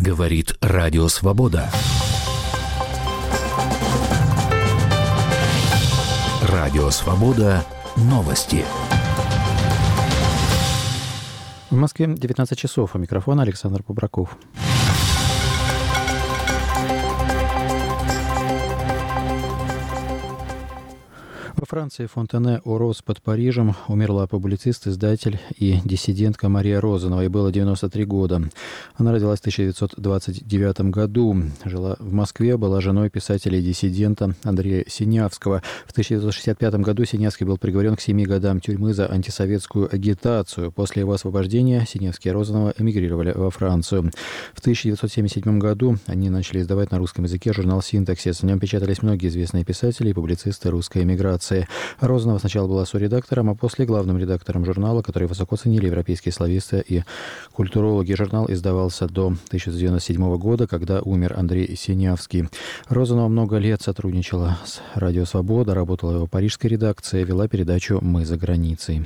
Говорит Радио Свобода. Радио Свобода. Новости. В Москве 19 часов. У микрофона Александр Побраков. Во Франции, Фонтене-о-Роз под Парижем, умерла публицист, издатель и диссидентка Мария Розанова. Ей было 93 года. Она родилась в 1929 году. Жила в Москве, была женой писателя и диссидента Андрея Синявского. В 1965 году Синявский был приговорен к 7 годам тюрьмы за антисоветскую агитацию. После его освобождения Синявский и Розанова эмигрировали во Францию. В 1977 году они начали издавать на русском языке журнал «Синтаксис». В нем печатались многие известные писатели и публицисты русской эмиграции. Розанова сначала была соредактором, а после главным редактором журнала, который высоко ценили европейские слависты и культурологи. Журнал издавался до 1997 года, когда умер Андрей Синявский. Розанова много лет сотрудничала с Радио Свобода, работала в его парижской редакции, вела передачу «Мы за границей».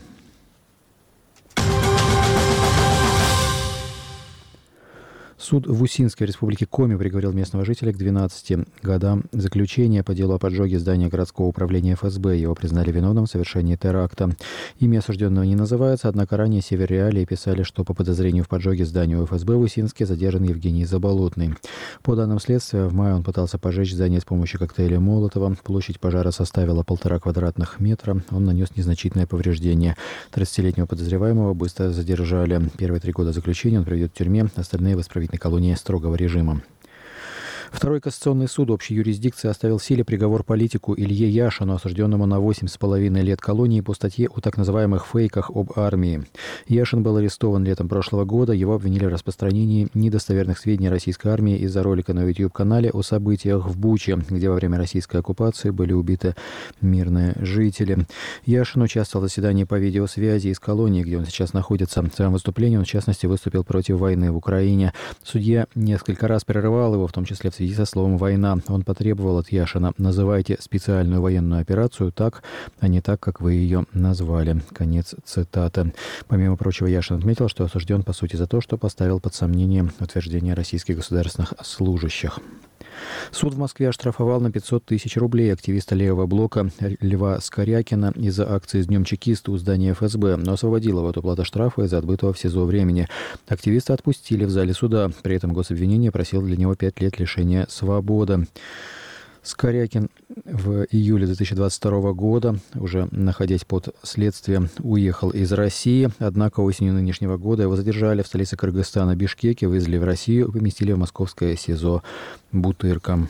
Суд в Усинской республике Коми приговорил местного жителя к 12 годам заключения по делу о поджоге здания городского управления ФСБ. Его признали виновным в совершении теракта. Имя осужденного не называется, однако ранее Северреалии писали, что по подозрению в поджоге здания ФСБ в Усинске задержан Евгений Заболотный. По данным следствия, в мае он пытался поджечь здание с помощью коктейля Молотова. Площадь пожара составила 1,5 квадратных метра. Он нанес незначительное повреждение. 30-летнего подозреваемого быстро задержали. Первые 3 года заключения он проведет в тюрьме, остальные в исправительной колонии строгого режима. Второй кассационный суд общей юрисдикции оставил в силе приговор политику Илье Яшину, осужденному на 8,5 лет колонии по статье о так называемых фейках об армии. Яшин был арестован летом прошлого года. Его обвинили в распространении недостоверных сведений о российской армии из-за ролика на YouTube-канале о событиях в Буче, где во время российской оккупации были убиты мирные жители. Яшин участвовал в заседании по видеосвязи из колонии, где он сейчас находится. В своем выступлении он, в частности, выступил против войны в Украине. Судья несколько раз прерывал его, в том числе в связи со словом «война». Он потребовал от Яшина: «Называйте специальную военную операцию так, а не так, как вы ее назвали». Конец цитаты. Помимо прочего, Яшин отметил, что осужден по сути за то, что поставил под сомнение утверждения российских государственных служащих. Суд в Москве оштрафовал на 500 тысяч рублей активиста левого блока Льва Скорякина из-за акции с Днем чекиста у здания ФСБ, но освободил его от уплаты штрафа из-за отбытого в СИЗО времени. Активиста отпустили в зале суда. При этом гособвинение просило для него 5 лет лишения свободы. Скорякин в июле 2022 года, уже находясь под следствием, уехал из России. Однако осенью нынешнего года его задержали в столице Кыргызстана Бишкеке, вывезли в Россию и поместили в московское СИЗО Бутырка.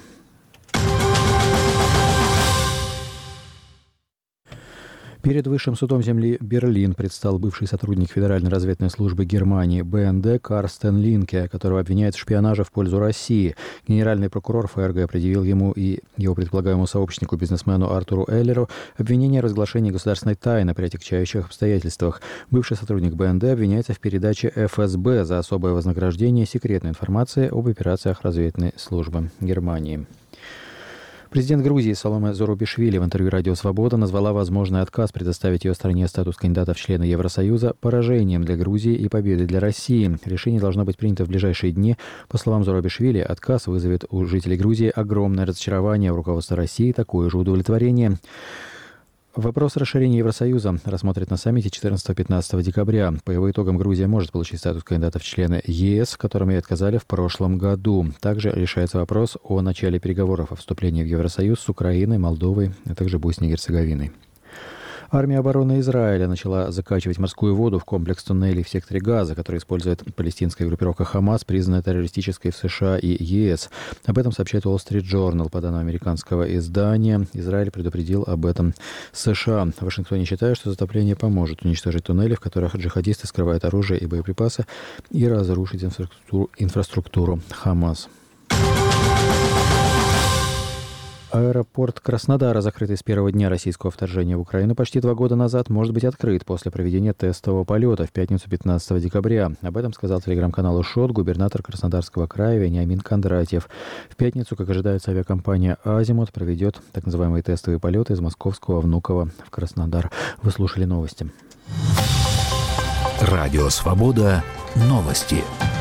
Перед Высшим судом земли Берлин предстал бывший сотрудник Федеральной разведной службы Германии БНД Карстен Линке, которого обвиняют в шпионаже в пользу России. Генеральный прокурор ФРГ предъявил ему и его предполагаемому сообщнику, бизнесмену Артуру Эллеру, обвинение в разглашении государственной тайны при отягчающих обстоятельствах. Бывший сотрудник БНД обвиняется в передаче ФСБ за особое вознаграждение секретной информации об операциях разведной службы Германии. Президент Грузии Саломе Зорубишвили в интервью «Радио Свобода» назвала возможный отказ предоставить ее стране статус кандидата в члены Евросоюза поражением для Грузии и победой для России. Решение должно быть принято в ближайшие дни. По словам Зорубишвили, отказ вызовет у жителей Грузии огромное разочарование, в руководстве России такое же удовлетворение. Вопрос расширения Евросоюза рассмотрят на саммите 14-15 декабря. По его итогам Грузия может получить статус кандидата в члены ЕС, которым ей отказали в прошлом году. Также решается вопрос о начале переговоров о вступлении в Евросоюз с Украиной, Молдовой, а также Боснией и Герцеговиной. Армия обороны Израиля начала закачивать морскую воду в комплекс туннелей в секторе Газа, который использует палестинская группировка «Хамас», признанная террористической в США и ЕС. Об этом сообщает Wall Street Journal. По данным американского издания, Израиль предупредил об этом США. В Вашингтоне считают, что затопление поможет уничтожить туннели, в которых джихадисты скрывают оружие и боеприпасы, и разрушить инфраструктуру «Хамас». Аэропорт Краснодара, закрытый с первого дня российского вторжения в Украину почти 2 года назад, может быть открыт после проведения тестового полета в пятницу 15 декабря. Об этом сказал телеграм-каналу ШОТ губернатор Краснодарского края Вениамин Кондратьев. В пятницу, как ожидается, авиакомпания «Азимут» проведет так называемые тестовые полеты из московского Внуково в Краснодар. Вы слушали новости. Радио Свобода. Новости.